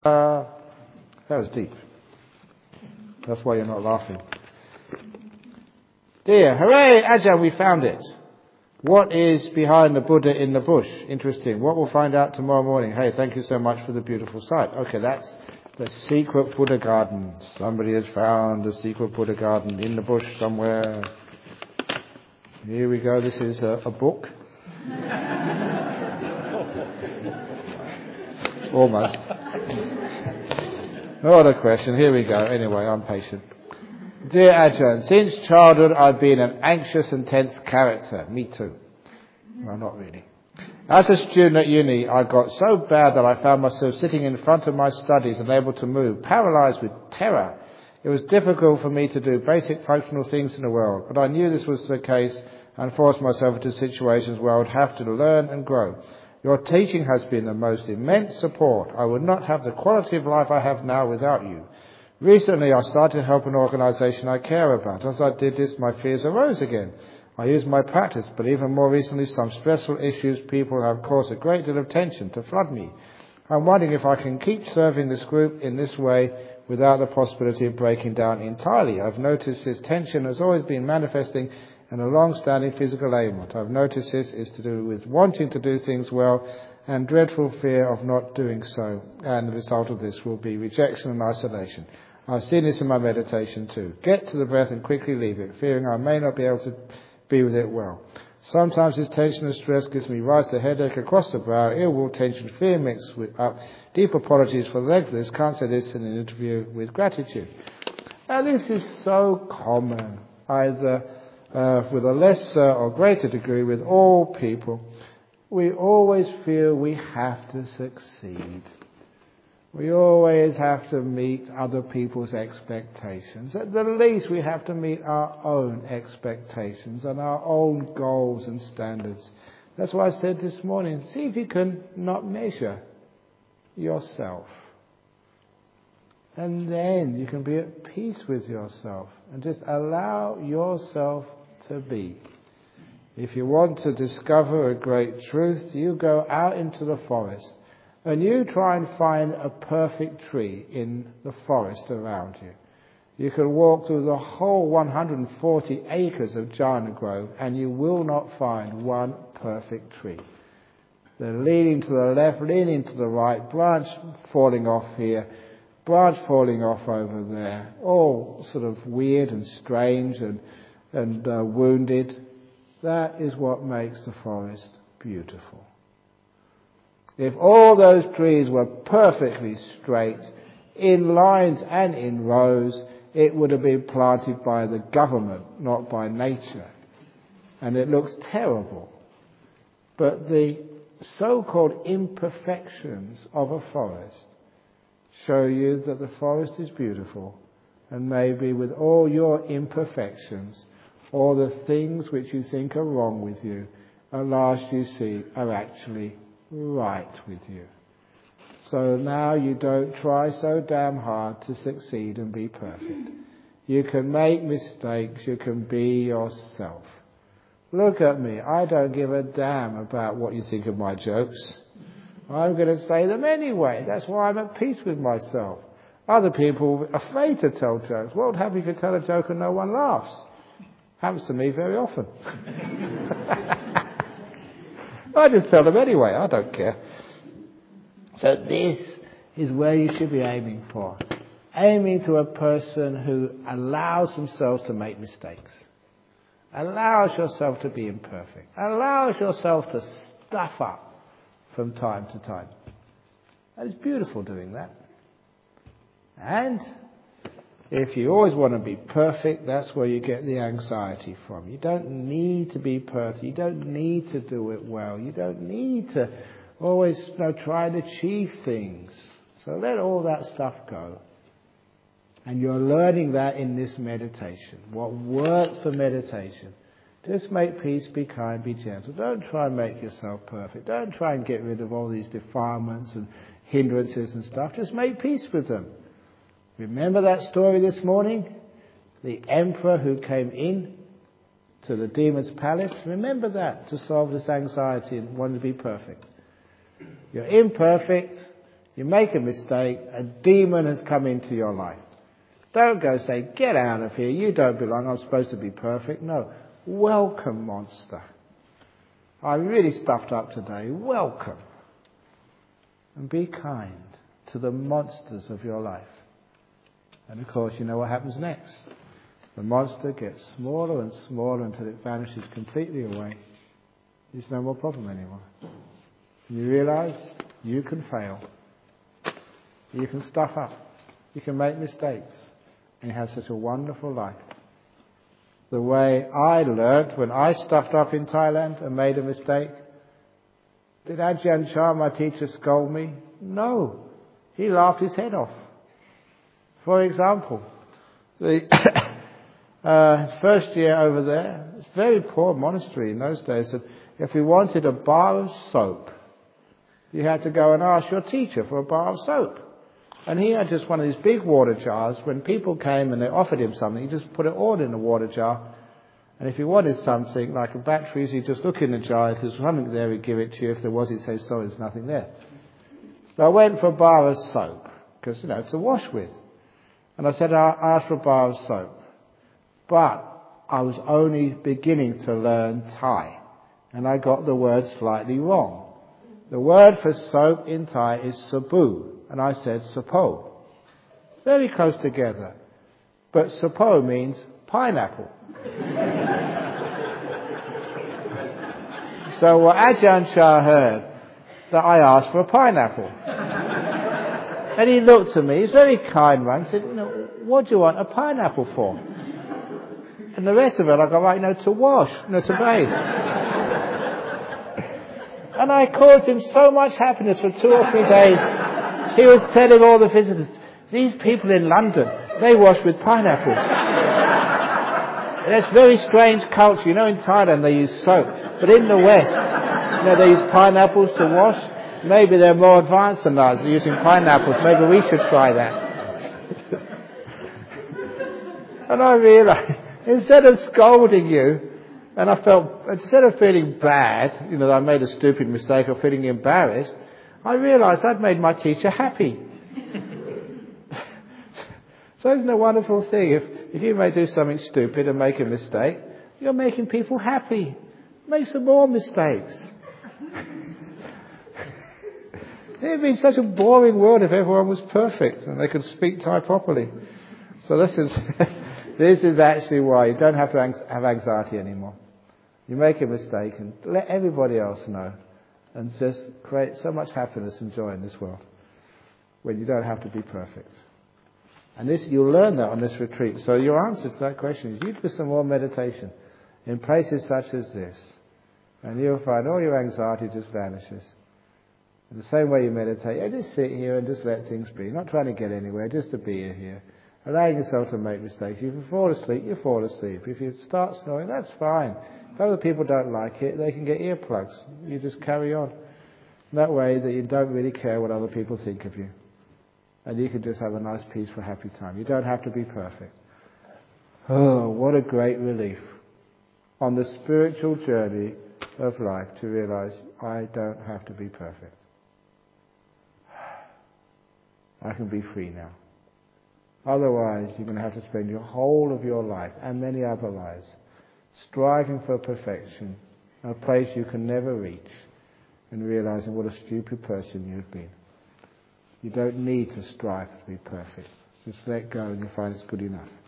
That was deep. That's why you're not laughing. Dear, hooray, Ajahn, we found it. What is behind the Buddha in the bush? Interesting. What we'll find out tomorrow morning. Hey, thank you so much for the beautiful sight. Okay, that's the secret Buddha garden. Somebody has found the secret Buddha garden in the bush somewhere. Here we go. This is a book. Almost. Not a question. Here we go. Anyway, I'm patient. Dear Ajahn, since childhood I've been an anxious and tense character. Me too. Well, not really. As a student at uni, I got so bad that I found myself sitting in front of my studies, unable to move, paralysed with terror. It was difficult for me to do basic functional things in the world, but I knew this was the case and forced myself into situations where I would have to learn and grow. Your teaching has been the most immense support. I would not have the quality of life I have now without you. Recently, I started to help an organisation I care about. As I did this, my fears arose again. I used my practice, but even more recently, some stressful issues people have caused a great deal of tension to flood me. I'm wondering if I can keep serving this group in this way without the possibility of breaking down entirely. I've noticed this tension has always been manifesting in a long-standing physical ailment. I've noticed this is to do with wanting to do things well and dreadful fear of not doing so. And the result of this will be rejection and isolation. I've seen this in my meditation too. Get to the breath and quickly leave it, fearing I may not be able to be with it well. Sometimes this tension and stress gives me rise to headache across the brow, ill will, tension, fear mixed with deep apologies for the length of this. Can't say this in an interview with gratitude. Now this is so common, either with a lesser or greater degree with all people. We always feel we have to succeed. We always have to meet other people's expectations. At the least, we have to meet our own expectations and our own goals and standards. That's why I said this morning, see if you can not measure yourself. And then you can be at peace with yourself and just allow yourself to be. If you want to discover a great truth, you go out into the forest and you try and find a perfect tree in the forest around you. You can walk through the whole 140 acres of Jhana Grove and you will not find one perfect tree. They're leaning to the left, leaning to the right, branch falling off here, branch falling off over there, all sort of weird and strange and wounded. That is what makes the forest beautiful. If all those trees were perfectly straight, in lines and in rows, it would have been planted by the government, not by nature. And it looks terrible. But the so-called imperfections of a forest show you that the forest is beautiful. And maybe with all your imperfections, all the things which you think are wrong with you, at last you see are actually right with you. So now you don't try so damn hard to succeed and be perfect. You can make mistakes, you can be yourself. Look at me, I don't give a damn about what you think of my jokes. I'm going to say them anyway. That's why I'm at peace with myself. Other people are afraid to tell jokes. What would happen if you tell a joke and no one laughs? Happens to me very often. I just tell them anyway, I don't care. So this is where you should be aiming for. Aiming to a person who allows themselves to make mistakes. Allows yourself to be imperfect. Allows yourself to stuff up from time to time. And it's beautiful doing that. And if you always want to be perfect, that's where you get the anxiety from. You don't need to be perfect. You don't need to do it well. You don't need to always try and achieve things. So let all that stuff go. And you're learning that in this meditation. What works for meditation. Just make peace, be kind, be gentle. Don't try and make yourself perfect. Don't try and get rid of all these defilements and hindrances and stuff. Just make peace with them. Remember that story this morning? The emperor who came in to the demon's palace? Remember that to solve this anxiety and wanting to be perfect. You're imperfect. You make a mistake, a demon has come into your life. Don't go say, get out of here, you don't belong, I'm supposed to be perfect. No, welcome, monster. I really stuffed up today, welcome. And be kind to the monsters of your life. And of course, you know what happens next. The monster gets smaller and smaller until it vanishes completely away. There's no more problem anymore. You realize you can fail. You can stuff up. You can make mistakes. And you have such a wonderful life. The way I learned when I stuffed up in Thailand and made a mistake, did Ajahn Chah, my teacher, scold me? No. He laughed his head off. For example, the first year over there, it's a very poor monastery in those days, and if we wanted a bar of soap, you had to go and ask your teacher for a bar of soap. And he had just one of these big water jars. When people came and they offered him something, he just put it all in the water jar. And if he wanted something, like a batteries, he'd just look in the jar. If there's something there, he'd give it to you. If there was, he'd say, sorry, there's nothing there. So I went for a bar of soap, because, it's to wash with. And I said, I asked for a bar of soap. But I was only beginning to learn Thai. And I got the word slightly wrong. The word for soap in Thai is sabu. And I said sapo. Very close together. But sapo means pineapple. So what Ajahn Chah heard, that I asked for a pineapple. And he looked at me, he's a very kind man, he said, what do you want a pineapple for? And the rest of it, I go, right, to wash, to bathe. And I caused him so much happiness for 2 or 3 days. He was telling all the visitors, these people in London, they wash with pineapples. And that's very strange culture. In Thailand they use soap. But in the West, they use pineapples to wash. Maybe they're more advanced than us. They're using pineapples. Maybe we should try that. And I realized, instead of scolding you, and I felt, instead of feeling bad, that I made a stupid mistake or feeling embarrassed, I realized I'd made my teacher happy. So isn't it a wonderful thing? If you may do something stupid and make a mistake, you're making people happy. Make some more mistakes. It would be such a boring world if everyone was perfect and they could speak Thai properly. So this is actually why you don't have to have anxiety anymore. You make a mistake and let everybody else know. And just create so much happiness and joy in this world when you don't have to be perfect. And you'll learn that on this retreat. So your answer to that question is you do some more meditation in places such as this. And you'll find all your anxiety just vanishes. In the same way you meditate, you just sit here and just let things be. Not trying to get anywhere, just to be here. Allowing yourself to make mistakes. If you fall asleep, you fall asleep. If you start snoring, that's fine. If other people don't like it, they can get earplugs. You just carry on. That way that you don't really care what other people think of you. And you can just have a nice, peaceful, happy time. You don't have to be perfect. Oh, what a great relief on the spiritual journey of life to realize I don't have to be perfect. I can be free now. Otherwise, you're going to have to spend your whole of your life and many other lives striving for perfection, a place you can never reach, and realizing what a stupid person you've been. You don't need to strive to be perfect. Just let go and you'll find it's good enough.